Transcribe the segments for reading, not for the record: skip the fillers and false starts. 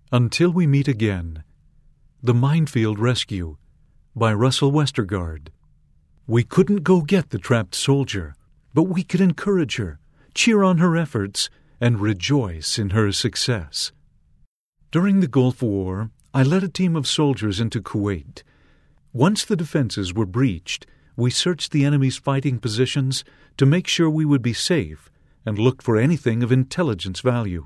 Until we meet again. The Minefield Rescue by Russell Westergaard. We couldn't go get the trapped soldier, but we could encourage her, cheer on her efforts, and rejoice in her success. During the Gulf War, I led a team of soldiers into Kuwait. Once the defenses were breached, we searched the enemy's fighting positions to make sure we would be safe and looked for anything of intelligence value.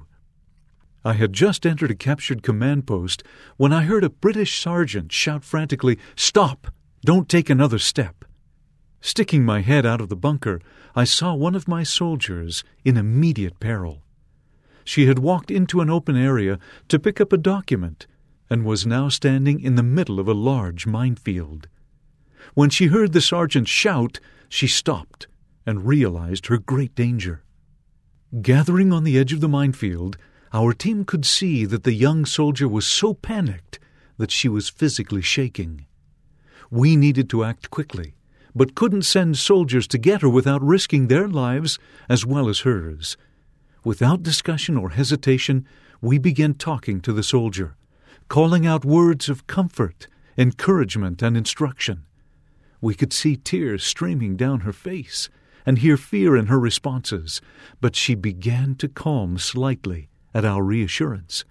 I had just entered a captured command post when I heard a British sergeant shout frantically, "Stop! Don't take another step!" Sticking my head out of the bunker, I saw one of my soldiers in immediate peril. She had walked into an open area to pick up a document and was now standing in the middle of a large minefield. When she heard the sergeant shout, she stopped and realized her great danger. Gathering on the edge of the minefield, our team could see that the young soldier was so panicked that she was physically shaking. We needed to act quickly, but couldn't send soldiers to get her without risking their lives as well as hers. Without discussion or hesitation, we began talking to the soldier, calling out words of comfort, encouragement, and instruction. We could see tears streaming down her face and hear fear in her responses, but she began to calm slightly at our reassurance.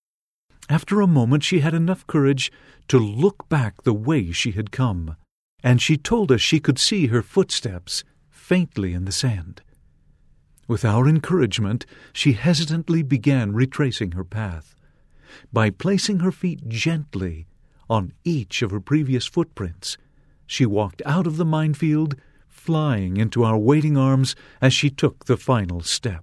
After a moment she had enough courage to look back the way she had come, and she told us she could see her footsteps faintly in the sand. With our encouragement, she hesitantly began retracing her path. By placing her feet gently on each of her previous footprints, she walked out of the minefield, flying into our waiting arms as she took the final step.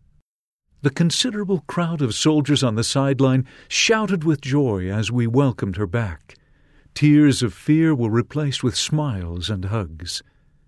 The considerable crowd of soldiers on the sideline shouted with joy as we welcomed her back. Tears of fear were replaced with smiles and hugs.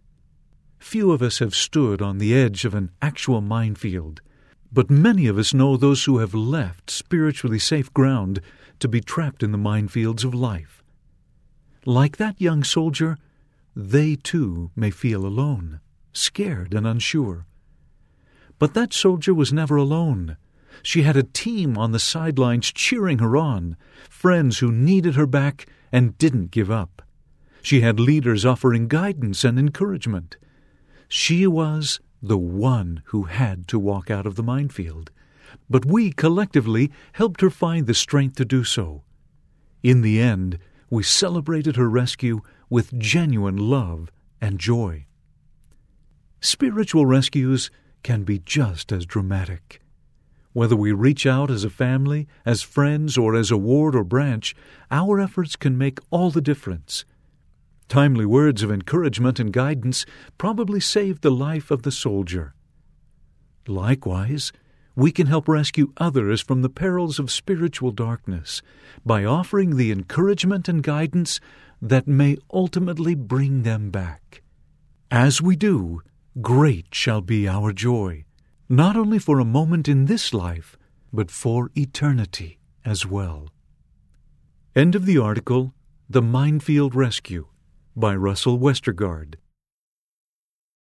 Few of us have stood on the edge of an actual minefield, but many of us know those who have left spiritually safe ground to be trapped in the minefields of life. Like that young soldier, they too may feel alone, scared and unsure. But that soldier was never alone. She had a team on the sidelines cheering her on, friends who needed her back and didn't give up. She had leaders offering guidance and encouragement. She was the one who had to walk out of the minefield, but we collectively helped her find the strength to do so. In the end, we celebrated her rescue with genuine love and joy. Spiritual rescues can be just as dramatic. Whether we reach out as a family, as friends, or as a ward or branch, our efforts can make all the difference. Timely words of encouragement and guidance probably saved the life of the soldier. Likewise, we can help rescue others from the perils of spiritual darkness by offering the encouragement and guidance that may ultimately bring them back. As we do, great shall be our joy, not only for a moment in this life, but for eternity as well. End of the article, The Minefield Rescue, by Russell Westergaard.